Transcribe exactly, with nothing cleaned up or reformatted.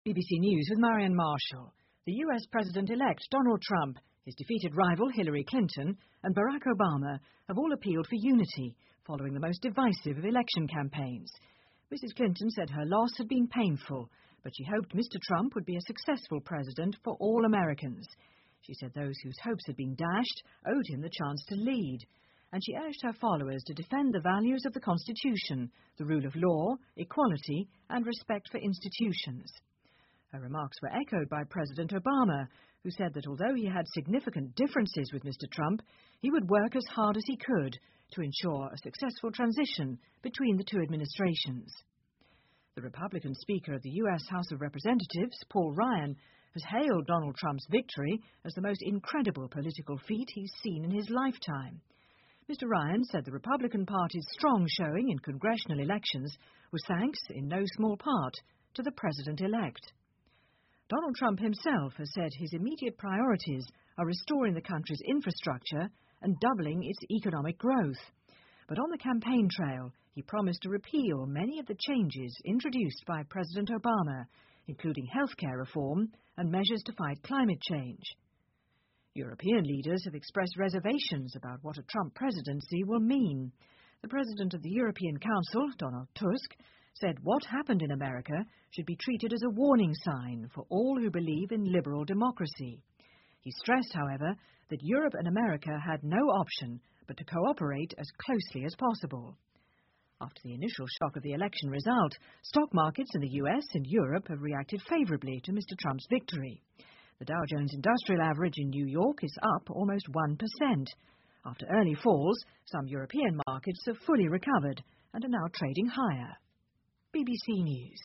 B B C News with Marianne Marshall. The U S President-elect Donald Trump, his defeated rival Hillary Clinton and Barack Obama have all appealed for unity following the most divisive of election campaigns. Missus Clinton said her loss had been painful, but she hoped Mister Trump would be a successful president for all Americans. She said those whose hopes had been dashed owed him the chance to lead, and she urged her followers to defend the values of the Constitution, the rule of law, equality, and respect for institutions. Her remarks were echoed by President Obama, who said that although he had significant differences with Mister Trump, he would work as hard as he could to ensure a successful transition between the two administrations. The Republican Speaker of the U S House of Representatives, Paul Ryan, has hailed Donald Trump's victory as the most incredible political feat he's seen in his lifetime. Mister Ryan said the Republican Party's strong showing in congressional elections was thanks, in no small part, to the president-elect. Donald Trump himself has said his immediate priorities are restoring the country's infrastructure and doubling its economic growth. But on the campaign trail, he promised to repeal many of the changes introduced by President Obama, including healthcare reform and measures to fight climate change. European leaders have expressed reservations about what a Trump presidency will mean. The president of the European Council, Donald Tusk, said what happened in America should be treated as a warning sign for all who believe in liberal democracy. He stressed, however, that Europe and America had no option but to cooperate as closely as possible. After the initial shock of the election result, stock markets in the U S and Europe have reacted favorably to Mister Trump's victory. The Dow Jones Industrial Average in New York is up almost one percent. After early falls, some European markets have fully recovered and are now trading higher. B B C News.